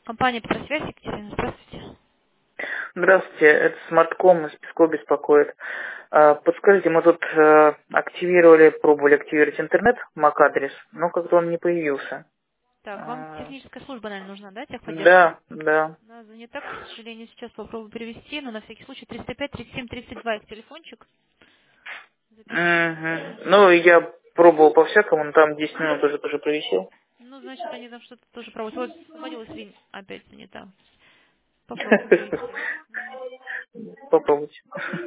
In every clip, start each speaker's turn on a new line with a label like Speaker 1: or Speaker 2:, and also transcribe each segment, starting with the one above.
Speaker 1: Компания по связи, Екатерина, здравствуйте.
Speaker 2: Здравствуйте, это Смартком из Пскова беспокоит. Подскажите, мы тут пробовали активировать интернет, MAC-адрес, но как-то он не появился.
Speaker 1: Так, вам техническая служба, наверное, нужна, да, техподдержка?
Speaker 2: Да, да.
Speaker 1: Она занята, к сожалению, сейчас попробую перевести, но на всякий случай 305-37-32 их телефончик. Запишите.
Speaker 2: Угу. Ну, я пробовал по-всякому, но там 10 минут уже тоже провисел.
Speaker 1: Ну, значит, они там что-то тоже проводят. Вот, освободилась линия, опять занята. Попробую перевести.
Speaker 2: Попробуйте.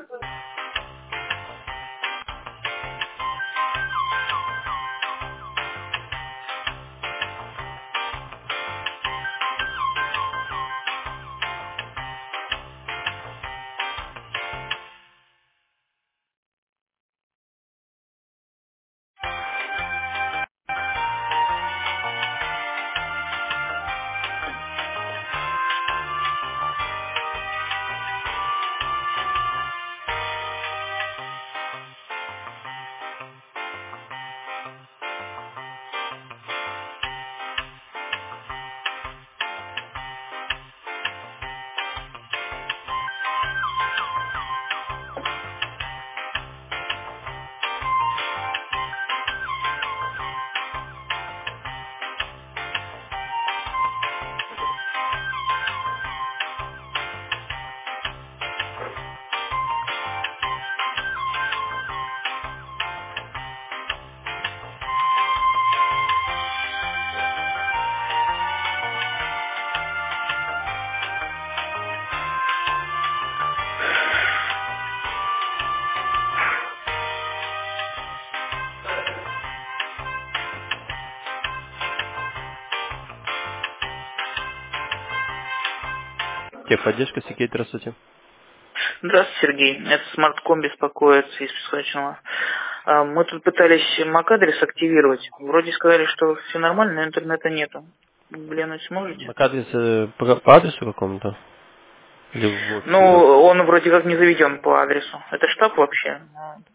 Speaker 3: Техподдержка, Сергей, здравствуйте.
Speaker 2: Здравствуйте, Сергей. Это Смартком беспокоит из Песочного. Мы тут пытались MAC-адрес активировать. Вроде сказали, что все нормально, но интернета нету. Глянуть сможете?
Speaker 3: Адрес по адресу какому-то? Или в
Speaker 2: Ну,
Speaker 3: офисе?
Speaker 2: он вроде как не заведен по адресу. Это штаб вообще?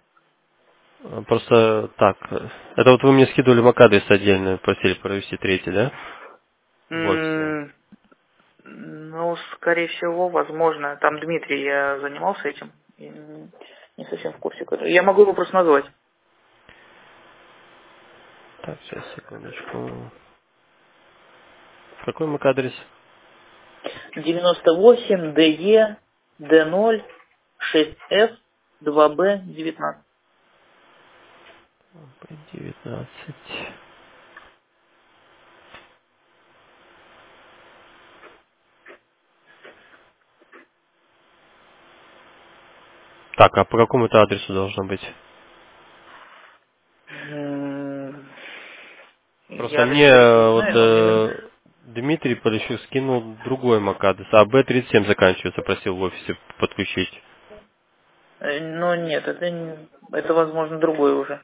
Speaker 3: Просто так. Это вот вы мне скидывали MAC-адрес отдельно, просили провести третий, да? В офисе.
Speaker 2: Ну, скорее всего, возможно. Там Дмитрий, я занимался этим. И не совсем в курсе. Я могу его просто назвать.
Speaker 3: Так, сейчас, секундочку. Какой MAC-адрес?
Speaker 2: 98 DE D0 6F 2B 19.
Speaker 3: 19. Так, а по какому это адресу должно быть? Просто
Speaker 2: Я
Speaker 3: мне
Speaker 2: адрес точно не знаю, но мне...
Speaker 3: Дмитрий Полищук скинул другой MAC-адрес, а Б37 заканчивается, просил в офисе подключить.
Speaker 2: Ну, нет, это, возможно, другой уже.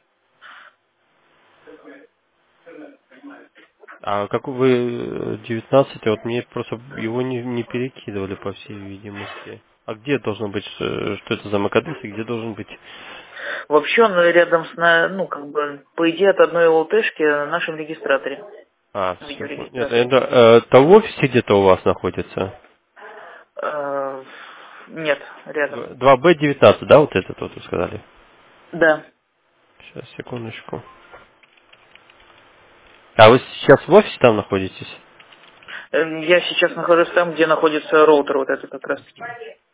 Speaker 3: А как вы 19, вот мне просто его не перекидывали, по всей видимости. А где должен быть, что это за MAC-адрес и где должен быть?
Speaker 2: Вообще он рядом с, ну, как бы, по идее, от одной ЛТшки на нашем регистраторе.
Speaker 3: А, все. Нет,
Speaker 2: Видеорегистраторе.
Speaker 3: это в офисе где-то у вас находится?
Speaker 2: Нет, рядом.
Speaker 3: 2Б19, да, вот этот вот вы сказали?
Speaker 2: Да.
Speaker 3: Сейчас, секундочку. А вы сейчас в офисе там находитесь?
Speaker 2: Я сейчас нахожусь там, где находится роутер, вот это как раз таки.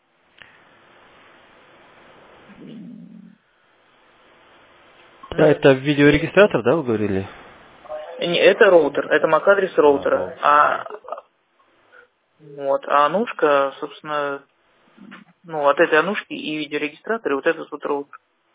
Speaker 3: Да, это видеорегистратор, да, вы говорили?
Speaker 2: Это роутер, это MAC-адрес
Speaker 3: А,
Speaker 2: роутера.
Speaker 3: роутер.
Speaker 2: А анушка, собственно, ну, от этой анушки и видеорегистратор, и вот этот вот роутер.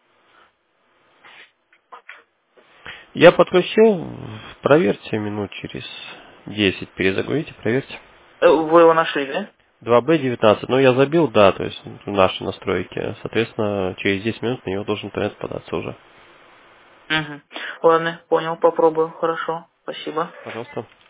Speaker 3: Я подключил, проверьте минут через 10, перезагрузите, проверьте.
Speaker 2: Вы его нашли, да?
Speaker 3: 2Б19, ну я забил, да, то есть в наши настройки. Соответственно, через 10 минут на него должен интернет податься уже.
Speaker 2: Угу. Ладно, понял, попробую. Хорошо, спасибо.
Speaker 3: Пожалуйста.